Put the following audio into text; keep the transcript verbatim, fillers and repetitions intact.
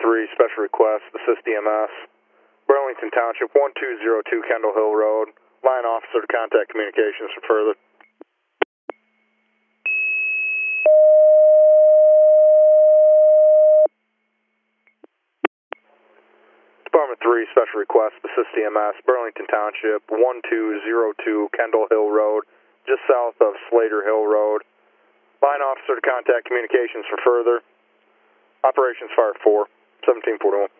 three, special request, assist E M S. Burlington Township, one two zero two Kendall Hill Road. Line officer to contact communications for further. Department three, special request, assist E M S. Burlington Township, one two zero two Kendall Hill Road, just south of Slater Hill Road. Line officer to contact communications for further. Operations Fire four, seventeen forty-one.